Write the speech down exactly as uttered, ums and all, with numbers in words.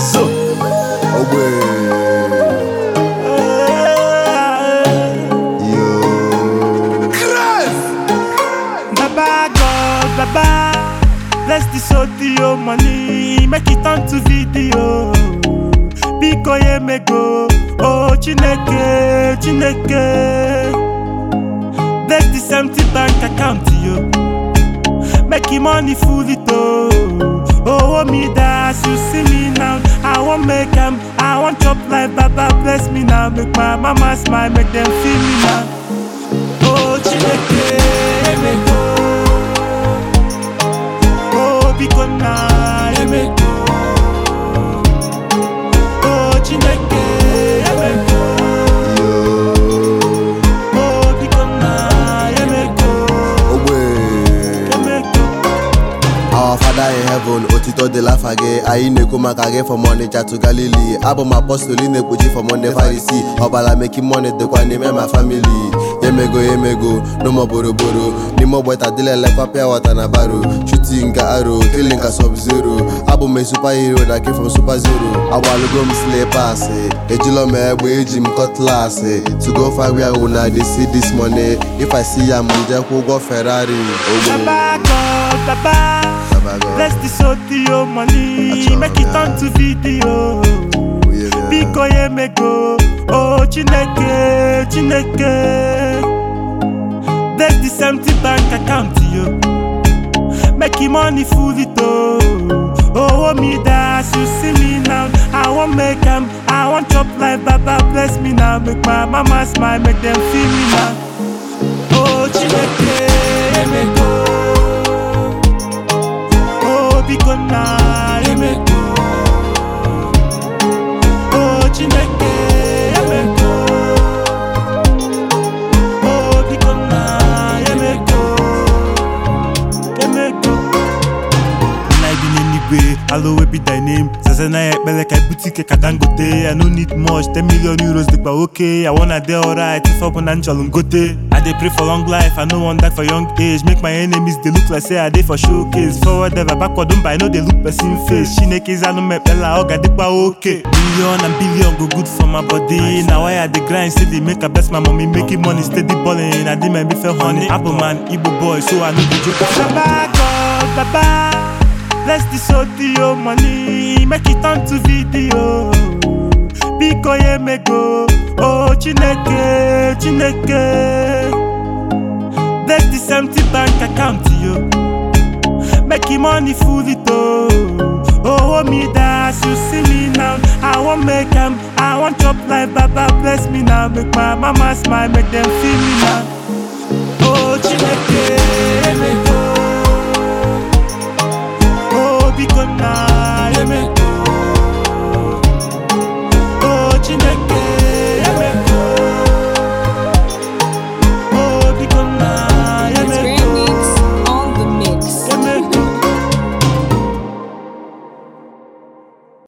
So, away. Yo. Chris! Baba God, Baba, bless this audio money, make it turn to video. Biko ye me go, oh Chineke, Chineke. Bless this empty bank account yo, make him money full it oh. Oh me that you see me now, I want make them, I want chop life. Baba bless me now, make my mama smile, make them feel me now. Oh Chineke, ye me go, oh Biko na ye me go, oh Chineke ye me go, oh Biko na ye me go, ye me go. Our Father in heaven, Otito de la Fage, Aine Kumakage from Monija to Galilee. Abba my apostle in the Puji from Monday Pharisee. Obala making money, the one name my family. Yemego, Yemego, no more Boro Boro. Nimo Bota Dile like Papia Watanabaru. Shooting Arrow, killing a sub zero. Abu me superhero that came from Super Zero. I want to go slay pass, a jilo me wage him cutlass. To go far where I they see this money. If I see a Monja who go Ferrari. Baba God, Baba, bless this audio money, make it turn to video. Biko ye me go, oh Chineke, Chineke. Bless this empty bank account yo, make him money full it oh. Oh me that you see me now, I want make them, I want chop life. Baba bless me now, make my mama smile, make them feel me now. Oh Chineke ye me go, Biko na ye me go, oh Chineke ye me go, oh Biko na ye me go, ye me go. I be anyway, Aloe be thy name. Zazana ye be like I boutique kadangote. I no need much, ten million euros they ba okay. I wanna dey alright if I wanna chalungote. I dey pray for long life, I no want die for young age. Make my enemies they look like say I dey for showcase. Forward ever backward don't buy, no they look person face. Chineke I no me pela oga dey ba okay. Billion and billion go good for my body. Now why I dey grind steady, make I bless my mommy, making money steady balling. I dey my be fair honey. Apple man, Igbo boy, so I no dey joke. Baba God, Baba, bless this audio money, make it turn to video. Biko ye me go, oh Chineke, Chineke. Bless this empty bank account yo, make him money full it oh. Oh me that you see me now, I want make them, I want chop life. Baba bless me now, make my mama smile, make them feel me now. Oh Chineke ye me go,